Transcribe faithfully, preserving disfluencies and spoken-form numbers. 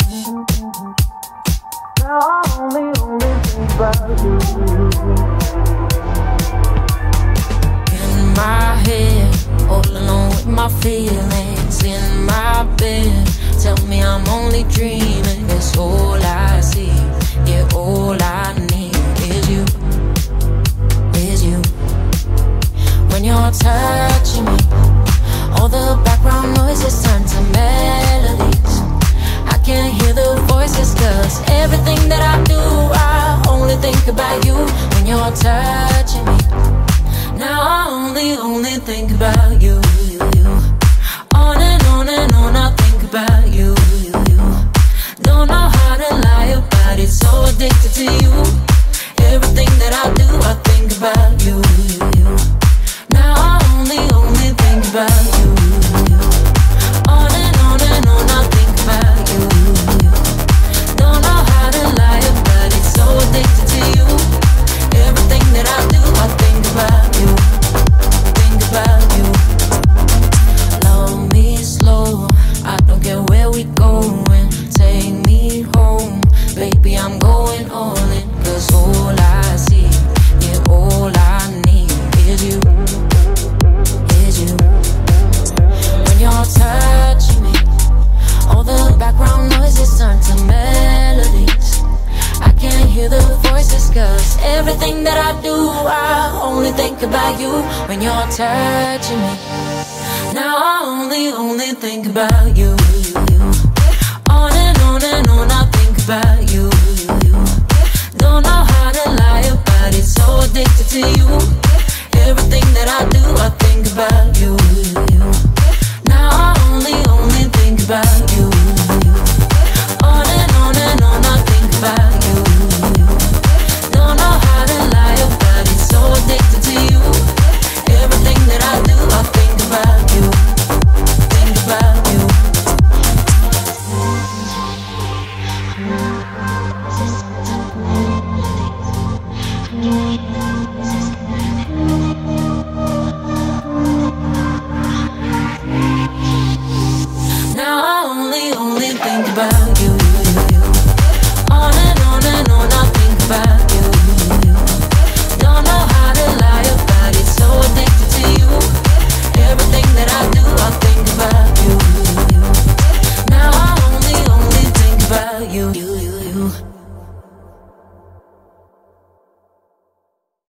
Now I only, only think about you. In my head, all alone with my feelings. In my bed, tell me I'm only dreaming. It's all I see, yeah, all I need is you, is you. When you're touching me, all the background noises turn to melodies. I can't hear the voices, cause everything that I do, I only think about you. When you're touching me, now I only, only think about you, you, you. On and on and on I think about you, you, you. Don't know how to lie about it, so addicted to you. Everything that I do, I think about you, you, you. Now I only, only think about you, you. On and on and on I think about you, you. Don't know how to lie about it, so addicted to you. Everything that I do, I think about you, think about you. Love me slow, I don't care where we going. Take me home, baby, I'm going all in. Cause all I see, yeah, all I need is you, is you. When you're touching me, all the background noises turn to melodies. I can't hear the voices, cause everything that I do, I only think about you. When you're touching me, now I only, only think about you, you, you. On and on and on I think about you, you, you. Don't know how to lie about it, so addicted to you.